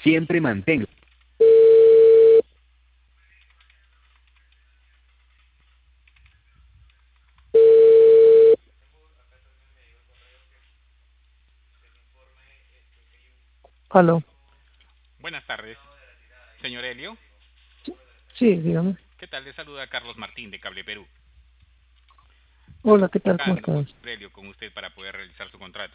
Siempre mantenga. Aló. Buenas tardes, señor Helio. Sí, dígame. ¿Qué tal? Le saluda Carlos Martín de Cable Perú. Hola, ¿qué tal? ¿Cómo Buscando, estás? Helio, con usted para poder realizar su contrato.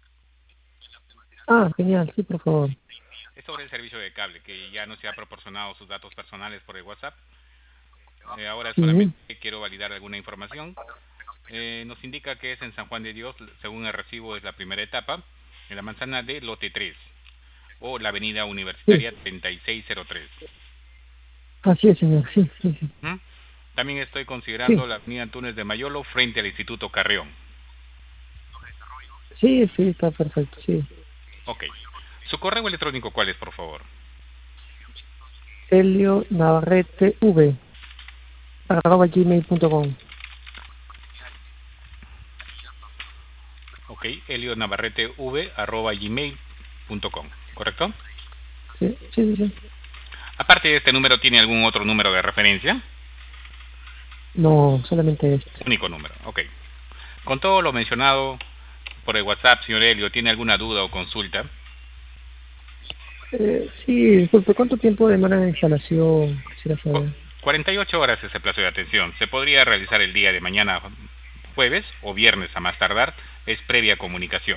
Ah, genial, sí, por favor. Es sobre el servicio de cable, que ya no se ha proporcionado sus datos personales por el WhatsApp. Ahora Sí, solamente quiero validar alguna información. Nos indica que es en San Juan de Dios, según el recibo es la primera etapa, en la manzana de Lote 3, o la avenida sí. Universitaria 3603. Así es, señor. Sí, sí, sí. ¿Mm? También estoy Sí, considerando la avenida Túnez de Mayolo frente al Instituto Carrión. sí, sí, está perfecto, sí. Ok. ¿Su correo electrónico cuál es, por favor? Helio Navarrete V @gmail.com. Ok, elionavarretv@gmail.com, ¿correcto? Sí, sí, sí, sí. Aparte de este número, ¿tiene algún otro número de referencia? No, solamente este. Único número, ok. Con todo lo mencionado por el WhatsApp, señor Elio, ¿tiene alguna duda o consulta? Sí, disculpe, ¿cuánto tiempo demora la instalación? Quisiera Cu- saber. 48 horas es el plazo de atención. Se podría realizar el día de mañana, jueves o viernes a más tardar. Es previa comunicación.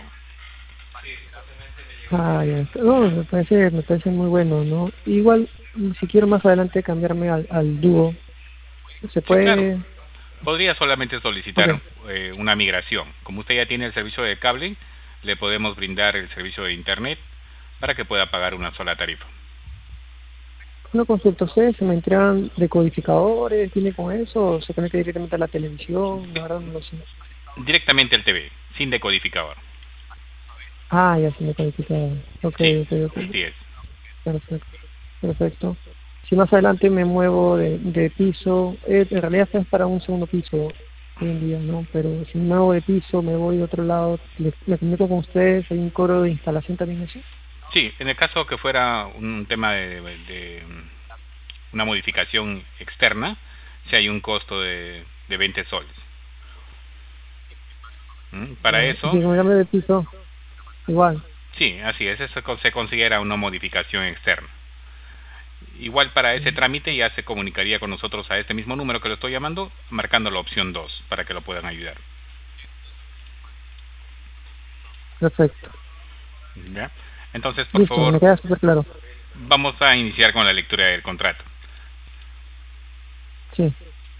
Ah, ya. No, me parece muy bueno, ¿no? Igual, si quiero más adelante cambiarme al dúo, ¿se Sí, claro. puede? Podría solamente Ok. solicitar una migración. Como usted ya tiene el servicio de cable, le podemos brindar el servicio de internet para que pueda pagar una sola tarifa. Una consulta, ¿ustedes se me entregan decodificadores? ¿Tiene con eso? ¿O se conecta directamente a la televisión? La verdad no lo sé. Directamente al TV, sin decodificador. Ah, ya se me decodificador. Ok, Sí, ok, ok. así es. Perfecto, perfecto. Si más adelante me muevo de piso, en realidad esto es para un segundo piso hoy en día, ¿no? Pero si me muevo de piso, me voy de otro lado, me comunico con ustedes, hay un coro de instalación también eso. Sí, en el caso que fuera un tema de una modificación externa, si hay un costo de 20 soles. Para Ya. Y si eso, me cambio de piso, igual. sí, así es, eso se considera una modificación externa. Igual para ese trámite ya se comunicaría con nosotros a este mismo número que lo estoy llamando, marcando la opción 2 para que lo puedan ayudar. Perfecto. ¿Ya? Entonces, por Listo, me favor, queda súper claro. vamos a iniciar con la lectura del contrato. Sí.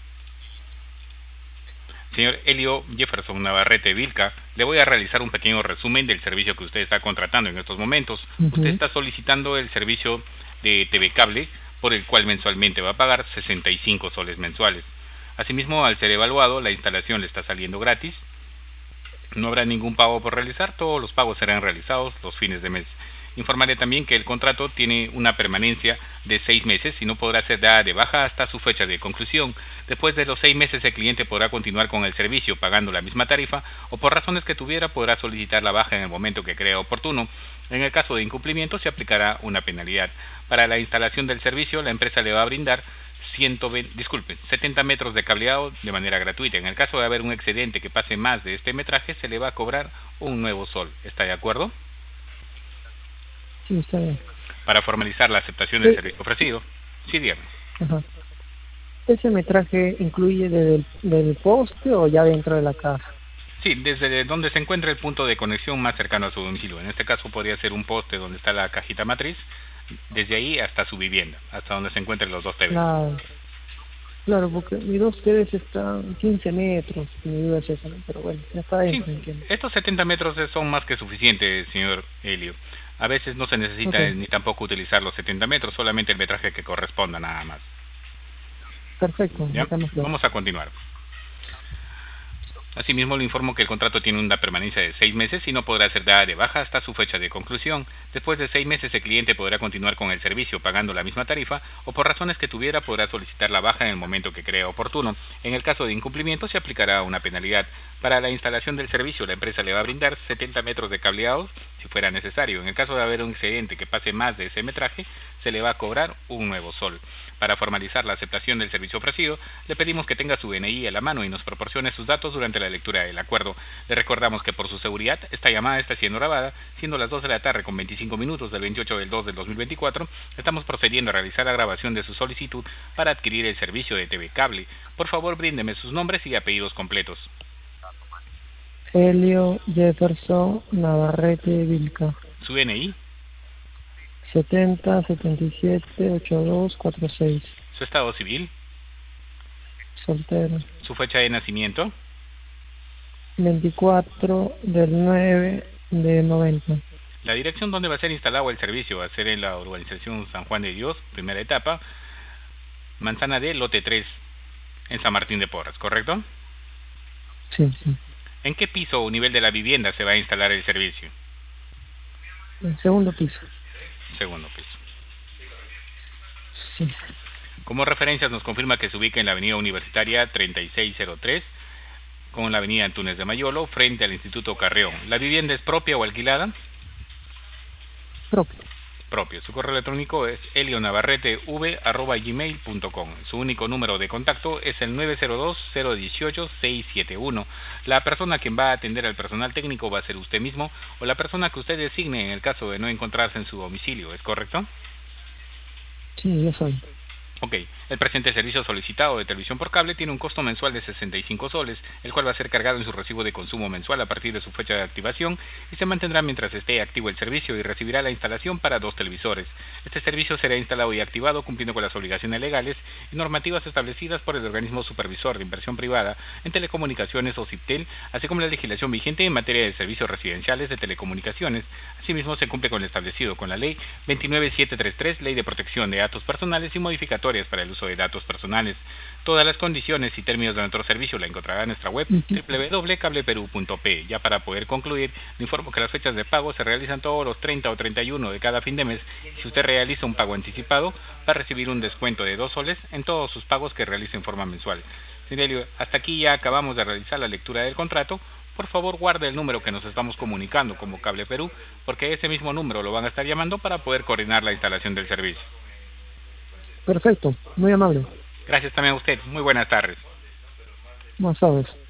Señor Elio Jefferson Navarrete Vilca, le voy a realizar un pequeño resumen del servicio que usted está contratando en estos momentos. Usted Ujú. está solicitando el servicio de TV Cable, por el cual mensualmente va a pagar 65 soles mensuales. Asimismo, al ser evaluado, la instalación le está saliendo gratis. No habrá ningún pago por realizar, todos los pagos serán realizados los fines de mes. Informaré también que el contrato tiene una permanencia de 6 meses y no podrá ser dada de baja hasta su fecha de conclusión. Después de los 6 meses el cliente podrá continuar con el servicio pagando la misma tarifa o por razones que tuviera podrá solicitar la baja en el momento que crea oportuno. En el caso de incumplimiento se aplicará una penalidad. Para la instalación del servicio la empresa le va a brindar 70 metros de cableado de manera gratuita. En el caso de haber un excedente que pase más de este metraje, se le va a cobrar un nuevo sol. ¿Está de acuerdo? Sí, está bien. Para formalizar la aceptación del Eh, servicio ofrecido. Sí, dígame. Ajá. ¿Ese metraje incluye desde el poste o ya dentro de la casa? Sí, desde donde se encuentra el punto de conexión más cercano a su domicilio. En este caso podría ser un poste donde está la cajita matriz, desde ahí hasta su vivienda, hasta donde se encuentren los dos TVs. Claro, claro, porque mis dos sedes están 15 metros, mi duda es esa, ¿no? Pero bueno, ya está Sí, adentro, entiendo. estos 70 metros son más que suficientes, señor Helio. A veces no se Ok, necesita ni tampoco utilizar los 70 metros, solamente el metraje que corresponda nada más. perfecto, me ¿Ya? queda más claro. Vamos a continuar. Asimismo, le informo que el contrato tiene una permanencia de 6 meses y no podrá ser dada de baja hasta su fecha de conclusión. Después de 6 meses, el cliente podrá continuar con el servicio pagando la misma tarifa o por razones que tuviera podrá solicitar la baja en el momento que crea oportuno. En el caso de incumplimiento, se aplicará una penalidad. Para la instalación del servicio, la empresa le va a brindar 70 metros de cableado, si fuera necesario. En el caso de haber un excedente que pase más de ese metraje, se le va a cobrar un nuevo sol. Para formalizar la aceptación del servicio ofrecido, le pedimos que tenga su DNI a la mano y nos proporcione sus datos durante la lectura del acuerdo. Le recordamos que por su seguridad, esta llamada está siendo grabada, siendo las 2 de la tarde con 25 minutos del 28 del 2 del 2024, estamos procediendo a realizar la grabación de su solicitud para adquirir el servicio de TV Cable. Por favor, bríndeme sus nombres y apellidos completos. Helio Jefferson Navarrete Vilca. Su DNI. 70 77 82 46. Su estado civil. Soltero. Su fecha de nacimiento. 24 del 9 de 90. La dirección donde va a ser instalado el servicio va a ser en la urbanización San Juan de Dios, primera etapa, Manzana D, lote 3, en San Martín de Porres, ¿correcto? Sí, sí. ¿En qué piso o nivel de la vivienda se va a instalar el servicio? El segundo piso. Segundo piso. Sí. Como referencias nos confirma que se ubica en la avenida Universitaria 3603, con la avenida Antunes de Mayolo, frente al Instituto Carrión. ¿La vivienda es propia o alquilada? Propio. Propio. Su correo electrónico es elionavarretv@gmail.com. Su único número de contacto es el 902-018-671. La persona quien va a atender al personal técnico va a ser usted mismo o la persona que usted designe en el caso de no encontrarse en su domicilio, ¿es correcto? Sí, yo soy. Ok, el presente servicio solicitado de televisión por cable tiene un costo mensual de 65 soles, el cual va a ser cargado en su recibo de consumo mensual a partir de su fecha de activación y se mantendrá mientras esté activo el servicio y recibirá la instalación para 2 televisores. Este servicio será instalado y activado cumpliendo con las obligaciones legales y normativas establecidas por el organismo supervisor de inversión privada en telecomunicaciones o CIPTEL, así como la legislación vigente en materia de servicios residenciales de telecomunicaciones. Asimismo, se cumple con lo establecido con la Ley 29733, Ley de Protección de Datos Personales y modificatorias para el uso de datos personales. Todas las condiciones y términos de nuestro servicio la encontrará en nuestra web www.cableperu.pe. Ya para poder concluir, le informo que las fechas de pago se realizan todos los 30 o 31 de cada fin de mes. Si usted realiza un pago anticipado, va a recibir un descuento de 2 soles en todos sus pagos que realice en forma mensual. Señor, hasta aquí ya acabamos de realizar la lectura del contrato. Por favor, guarde el número que nos estamos comunicando como Cable Perú, porque ese mismo número lo van a estar llamando para poder coordinar la instalación del servicio. Perfecto, muy amable. Gracias también a usted. Muy buenas tardes. Más sabes.